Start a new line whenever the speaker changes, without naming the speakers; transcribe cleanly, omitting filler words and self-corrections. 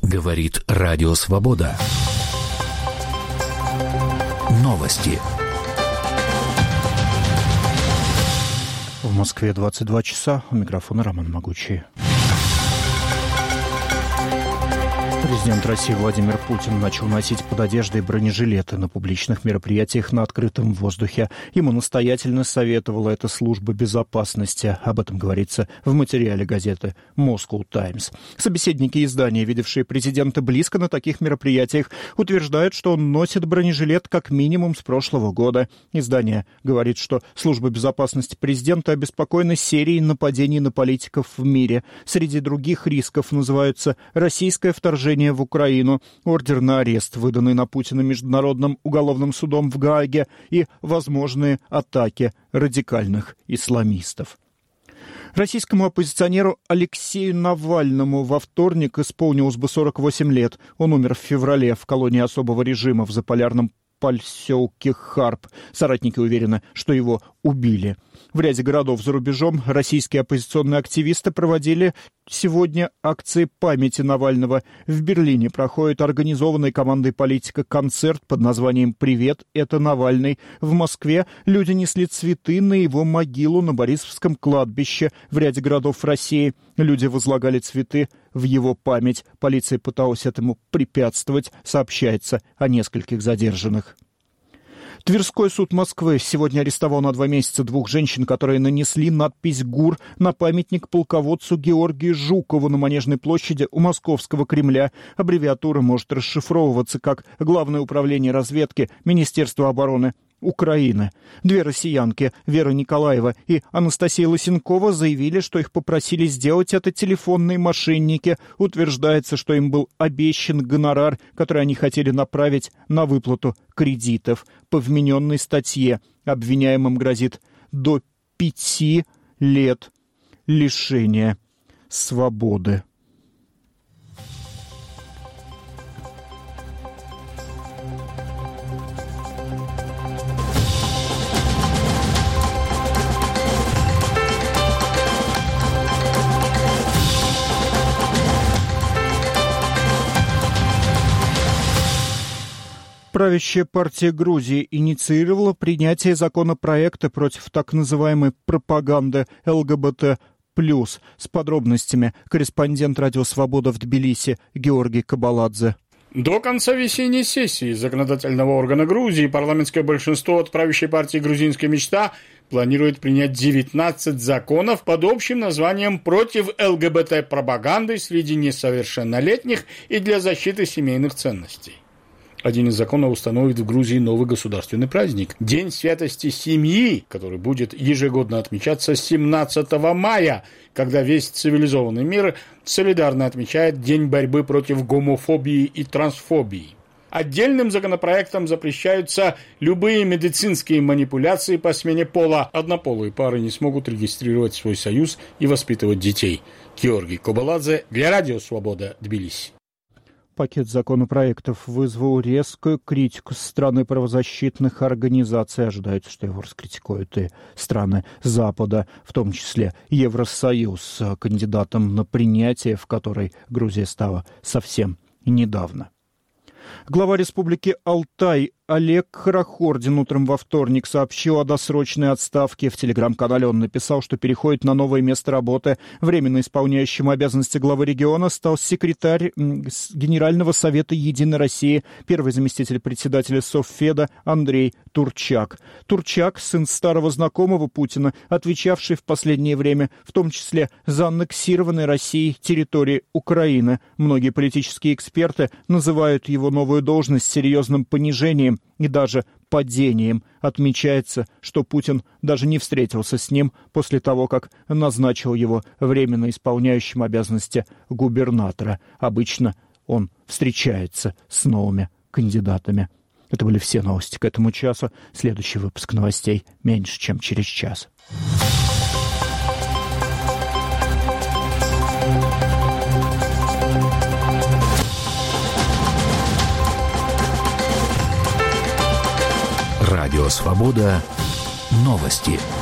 Говорит Радио Свобода. Новости.
В Москве 22 часа. У микрофона Роман Могучий. Президент России Владимир Путин начал носить под одеждой бронежилеты на публичных мероприятиях на открытом воздухе. Ему настоятельно советовала эта служба безопасности. Об этом говорится в материале газеты «Moscow Times». Собеседники издания, видевшие президента близко на таких мероприятиях, утверждают, что он носит бронежилет как минимум с прошлого года. Издание говорит, что служба безопасности президента обеспокоена серией нападений на политиков в мире. Среди других рисков называются российское вторжение в Украину, ордер на арест, выданный на Путина Международным уголовным судом в Гааге, и возможные атаки радикальных исламистов. Российскому оппозиционеру Алексею Навальному во вторник исполнилось бы 48 лет. Он умер в феврале в колонии особого режима в заполярном поселке Харп. Соратники уверены, что его убили. В ряде городов за рубежом российские оппозиционные активисты проводили сегодня акции памяти Навального. В Берлине проходит организованный командой политика концерт под названием «Привет, это Навальный». В Москве люди несли цветы на его могилу на Борисовском кладбище. В ряде городов России люди возлагали цветы в его память. Полиция пыталась этому препятствовать. Сообщается о нескольких задержанных. Тверской суд Москвы сегодня арестовал на 2 месяца 2 женщин, которые нанесли надпись «ГУР» на памятник полководцу Георгию Жукову на Манежной площади у Московского Кремля. Аббревиатура может расшифровываться как «Главное управление разведки Министерства обороны Украины». 2 россиянки, Вера Николаева и Анастасия Лысенкова, заявили, что их попросили сделать это телефонные мошенники. Утверждается, что им был обещан гонорар, который они хотели направить на выплату кредитов. По вмененной статье обвиняемым грозит до 5 лет лишения свободы. Правящая партия Грузии инициировала принятие законопроекта против так называемой пропаганды ЛГБТ+. С подробностями корреспондент «Радио Свобода» в Тбилиси Георгий Кабаладзе.
До конца весенней сессии законодательного органа Грузии парламентское большинство от правящей партии «Грузинская мечта» планирует принять 19 законов под общим названием «Против ЛГБТ-пропаганды среди несовершеннолетних и для защиты семейных ценностей». Один из законов установит в Грузии новый государственный праздник – День святости семьи, который будет ежегодно отмечаться 17 мая, когда весь цивилизованный мир солидарно отмечает День борьбы против гомофобии и трансфобии. Отдельным законопроектом запрещаются любые медицинские манипуляции по смене пола. Однополые пары не смогут регистрировать свой союз и воспитывать детей. Георгий Кабаладзе для Радио Свобода, Тбилиси.
Пакет законопроектов вызвал резкую критику со стороны правозащитных организаций. Ожидается, что его раскритикуют и страны Запада, в том числе Евросоюз, кандидатом на принятие, в который Грузия стала совсем недавно. Глава Республики Алтай Олег Хорохордин утром во вторник сообщил о досрочной отставке. В телеграм-канале он написал, что переходит на новое место работы. Временно исполняющим обязанности главы региона стал секретарь Генерального совета «Единой России», первый заместитель председателя Совфеда Андрей Турчак. Турчак, сын старого знакомого Путина, отвечавший в последнее время в том числе за аннексированные Россией территории Украины. Многие политические эксперты называют его новую должность серьезным понижением и даже падением. Отмечается, что Путин даже не встретился с ним после того, как назначил его временно исполняющим обязанности губернатора. Обычно он встречается с новыми кандидатами. Это были все новости к этому часу. Следующий выпуск новостей меньше, чем через час.
Радио Свобода. Новости.